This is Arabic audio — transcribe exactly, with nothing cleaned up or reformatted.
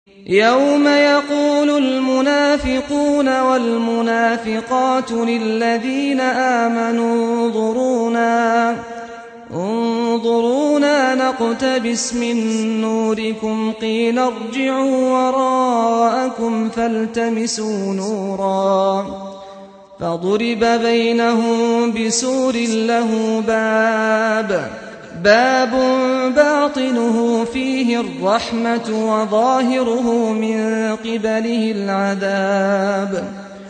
يوم يقول المنافقون والمنافقات للذين آمنوا انظرونا انظرونا نقتبس من نوركم قيل ارجعوا وراءكم فالتمسوا نورا فضرب بينهم بسور له باب باب باطنه فيه الرحمة وظاهره من قبله العذاب